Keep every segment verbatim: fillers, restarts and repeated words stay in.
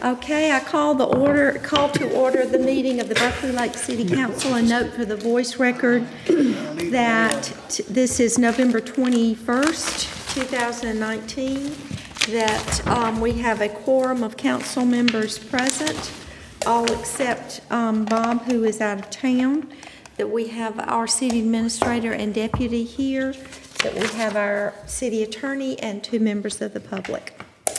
Okay, I call the order, call to order the meeting of the Berkeley Lake City Council, and note for the voice record that t- this is November twenty-first, two thousand nineteen, that um, we have a quorum of council members present, all except um, Bob, who is out of town, that we have our city administrator and deputy here, that we have our city attorney and two members of the public.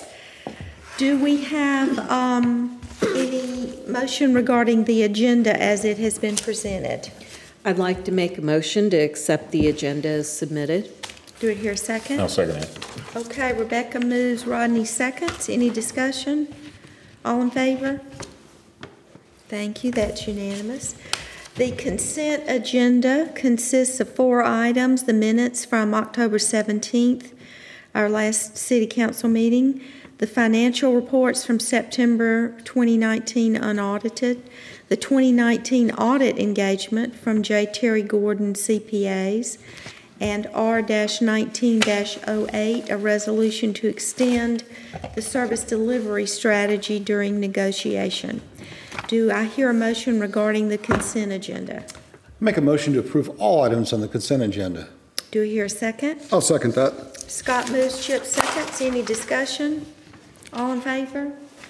Do we have um, any motion regarding the agenda as it has been presented? I'd like to make a motion to accept the agenda as submitted. Do I hear a second? I'll second that. Okay, Rebecca moves, Rodney seconds. Any discussion? All in favor? Thank you, that's unanimous. The consent agenda consists of four items: the minutes from October seventeenth, our last city council meeting, the financial reports from September twenty nineteen unaudited, the twenty nineteen audit engagement from J. Terry Gordon C P As, and R nineteen dash oh eight, a resolution to extend the service delivery strategy during negotiation. Do I hear a motion regarding the consent agenda? Make a motion to approve all items on the consent agenda. Do I hear a second? I'll second that. Scott moves, Chip seconds. Any discussion? All in favor?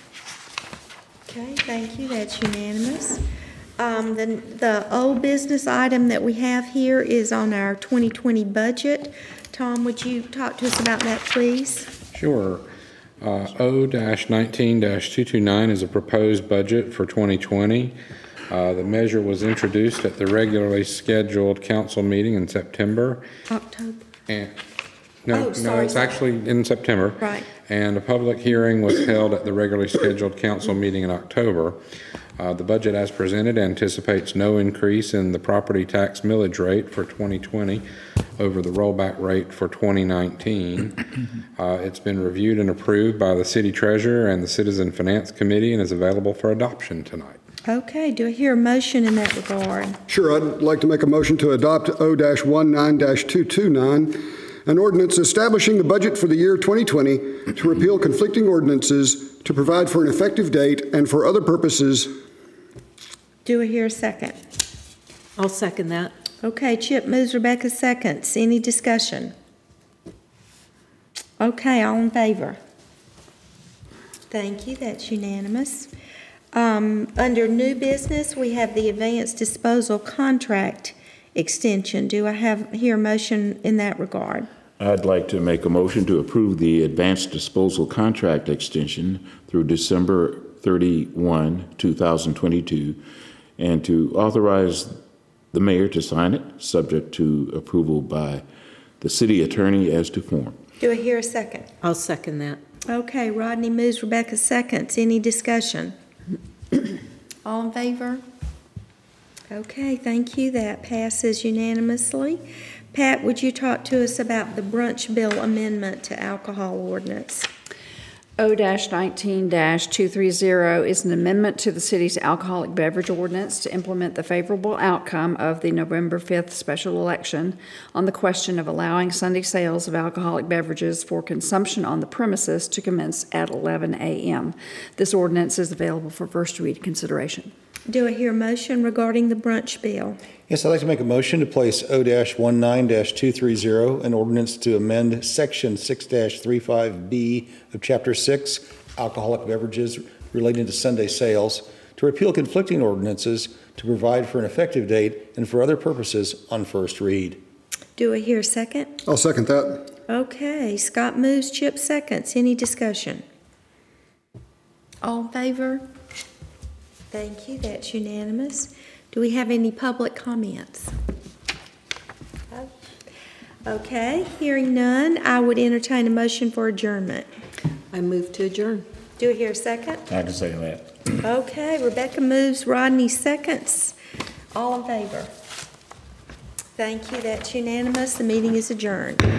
Okay, thank you. That's unanimous. Um, the, the old business item that we have here is on our twenty twenty budget. Tom, would you talk to us about that, please? Sure. Uh, O nineteen two twenty-nine is a proposed budget for twenty twenty. Uh, the measure was introduced at the regularly scheduled council meeting in September. October. And no, Oh, no, sorry, it's sorry. actually in September. Right. And a public hearing was held at the regularly scheduled council meeting in October. Uh, the budget as presented anticipates no increase in the property tax millage rate for twenty twenty over the rollback rate for twenty nineteen. Uh, it's been reviewed and approved by the city treasurer and the Citizen Finance Committee and is available for adoption tonight. Okay, do I hear a motion in that regard? Sure, I'd like to make a motion to adopt O nineteen two twenty-nine, an ordinance establishing the budget for the year twenty twenty to repeal conflicting ordinances, to provide for an effective date, and for other purposes. Do I hear a second? I'll second that. Okay, Chip moves, Rebecca seconds. Any discussion? Okay, all in favor? Thank you, that's unanimous. Um, under new business, we have the advanced disposal contract extension. Do I have here a motion in that regard? I'd like to make a motion to approve the advanced disposal contract extension through December thirty-first, two thousand twenty-two, and to authorize the mayor to sign it, subject to approval by the city attorney as to form. Do I hear a second? I'll second that. Okay, Rodney moves, Rebecca seconds. Any discussion? All in favor? Okay, thank you. That passes unanimously. Pat, would you talk to us about the brunch bill amendment to alcohol ordinance? O nineteen two thirty is an amendment to the city's alcoholic beverage ordinance to implement the favorable outcome of the November fifth special election on the question of allowing Sunday sales of alcoholic beverages for consumption on the premises to commence at eleven a.m. This ordinance is available for first read consideration. Do I hear a motion regarding the brunch bill? Yes, I'd like to make a motion to place O nineteen two thirty, an ordinance to amend Section six thirty-five B of Chapter six, alcoholic beverages relating to Sunday sales, to repeal conflicting ordinances, to provide for an effective date, and for other purposes on first read. Do I hear a second? I'll second that. Okay, Scott moves, Chip seconds. Any discussion? All in favor? Thank you, that's unanimous. Do we have any public comments? Okay, hearing none, I would entertain a motion for adjournment. I move to adjourn. Do I hear a second? I can second that. Okay, Rebecca moves, Rodney seconds. All in favor? Thank you, that's unanimous. The meeting is adjourned.